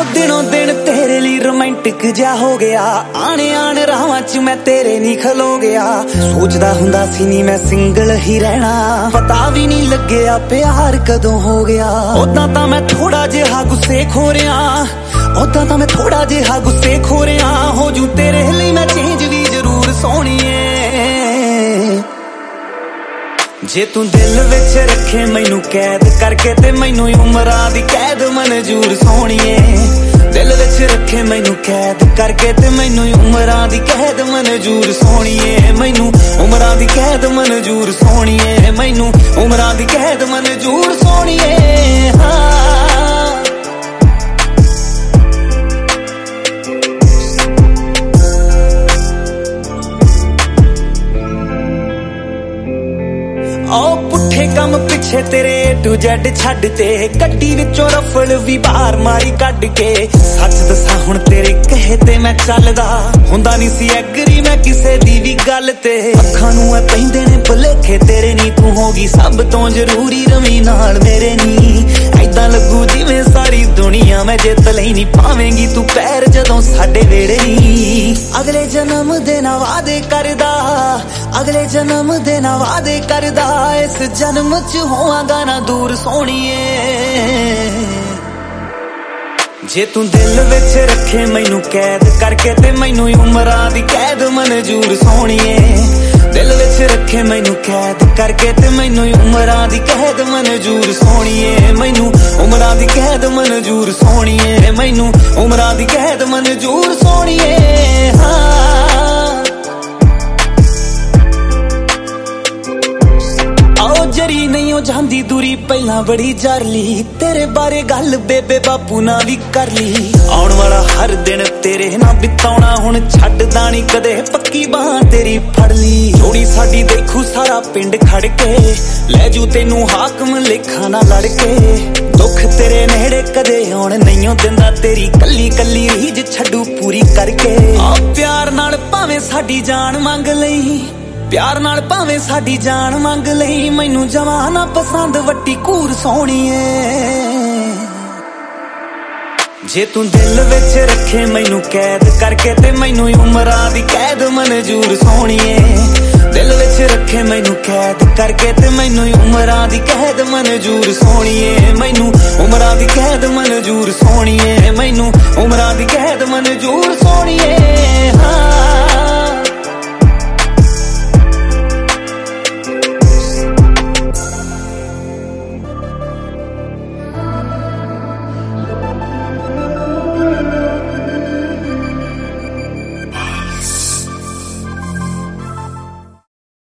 दिनों दिन तेरे लिए रोमांटिक जा हो गया। आने आने राहां च मैं तेरे नहीं खलो गया। सोचदा हुंदा सी नी मैं सिंगल ही रहना, पता भी नहीं लग्या प्यार कदों हो गया। ओदां तां मैं थोड़ा जिहा गुस्से खो रिहा, ओदां तां मैं थोड़ा जिहा गुस्से खो रिहा। हो जू तेरे लिए मैं चेंज भी जरूर सोहणीए। जे तू दिल विच रखे मैनू कैद करके ते मैनू उमरां दी कैद मंजूर सोहणीए। दिल विच रखे मैनू कैद करके ते मैनू उमरां दी कैद मंजूर सोहणीए। मैनू उमरां दी कैद मंजूर सोहणीए। मैनू उमरां दी कैद मंजूर सोहणीए। आओ पुठे कम पिछे तेरे टू जेड छड्ड ते, गड्डी विचों रफल भी बाहर मारी कढ के। सच दसा हुण तेरे कहे ते मैं चलदा, हुंदा नहीं सी एग्री मैं किसे दी भी गल ते। अखां नूं ऐ पैंदे ने भुलेखे तेरे नी, तू होगी सब तो जरूरी रवी नाल मेरे नी। ऐदां लगू जिवें सारी दुनिया मैं जित लई नी, पावेंगी तू पैर जदों साडे वेड़े नी। अगले जन्म दे ना वादे करदा, अगले जन्म दे ना वादे करदा, इस जन्म च होवांगा ना दूर सोहणीए। जे तू दिल विच रखे मैनू कैद करके ते मैनू उमरां दी कैद मंजूर सोहणीए। दिल विच रखे मैनू कैद करके ते मैनू उमरां दी कैद मंजूर सोहणीए। मैनू उमरां दी कैद मंजूर सोहणीए। मैनू उमरां दी कैद मंजूर सोहणीए। जरी नहीं हो जांदी दूरी पहला बड़ी जारली, तेरे बारे गल बेबे बापू ना भी कर ली। आउण वाला हर दिन तेरे ना बिताउणा हुण छड्डदा नहीं कदे, पक्की बाह तेरी फड़ ली। जोड़ी साडी देखू सारा पिंड खड़ के, ले जू तेनू हाकम लेखा ना लड़ के। दुख तेरे नेड़े कदे आउण नहीं हो दिंदा, तेरी कल्ली कल्ली रीज छड्डू पूरी करके। आ प्यार नाल भावें साडी जान मंग लई, प्यार नाल भावें साडी जान मंग लई। मैनू जवाना पसंद वट्टी कूर सोहणीए। जे तू दिल विच रखे मैनू कैद करके ते मैनू उमरां दी कैद मंजूर सोहणीए। दिल विच रखे मैनू कैद करके ते मैनू उमरां दी कैद मंजूर सोहणीए। मैनू उमरां दी कैद मंजूर सोहणीए। मैनू उमरां दी कैद मंजूर सोहणीए।